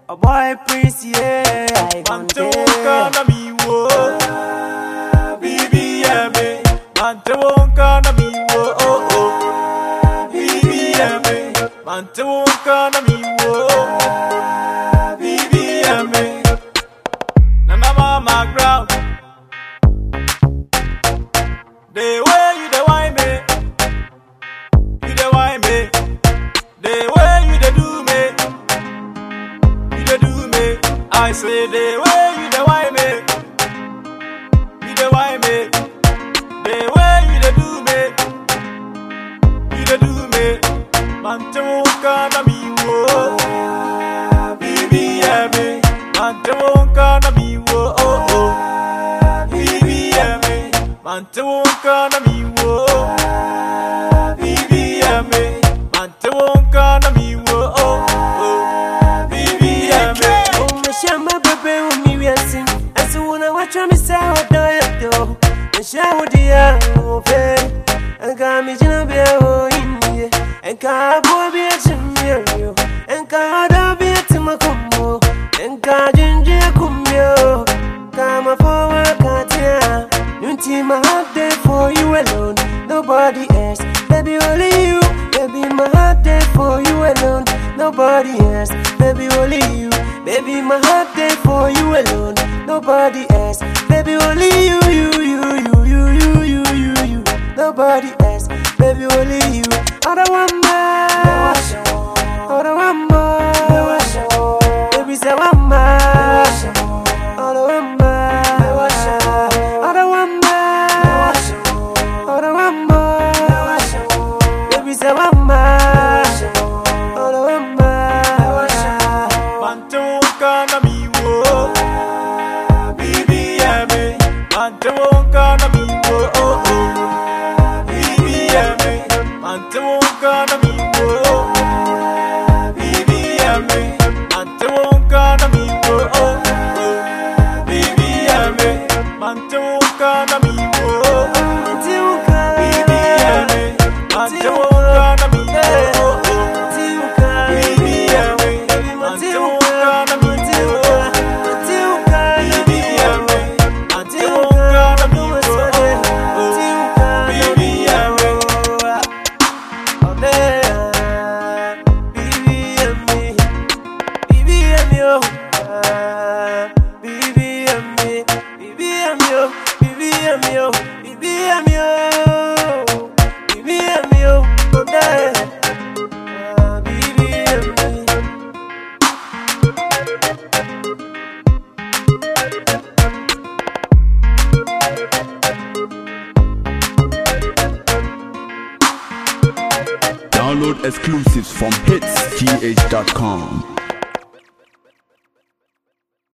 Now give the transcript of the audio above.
A boy Prince, yeah, I gon' Mantewonka mi wo, bibi yeme. Mantewonka mi wo, oh oh, bibi yeme. Mantewonka mi wo, bibi yeme. Nana mama ground, the way you the wine me, you the wine me, the way you the do me. I say the way you the why me, you the why me, the way you the do me, you the do me. Mantewonka na mi wo, bibi yeme. Mantewonka na mi wo, oh oh, bibi yeme. Mantewonka na mi wo, bibi yeme. Mantewonka na mi wo, oh oh, bibi yeme. Shamba bebe umiwesi Asuna wacha misawa doyo Nshawu diya ufe Enka mijina bia o inye Enka abo bia chimyo Enka oda bia timakumbo Enka jinji kumbyo Kama fowa katia Nunti my heart there for you alone Nobody else, baby only you Baby my heart there for you alone Nobody else, baby only you Baby, my heart there for you alone, nobody else. Baby, only you. Nobody else, baby, only you. I don't want more, I don't want more. Baby, say one more, I don't want more. I don't want more, I don't want more. Baby, say one more, I don't want more. Mantewonka na mi wo, bibi yeme. Mantewonka na mi wo, oh oh, bibi yeme. Mantewonka na mi wo, bibi yeme. Mantewonka na mi wo, oh oh, bibi yeme. Mantewonka na mi wo, bibi yeme. Mantewonka na mi wo, oh oh, bibi yeme. Mantewonka na mi wo. Download exclusives from hitsgh.com.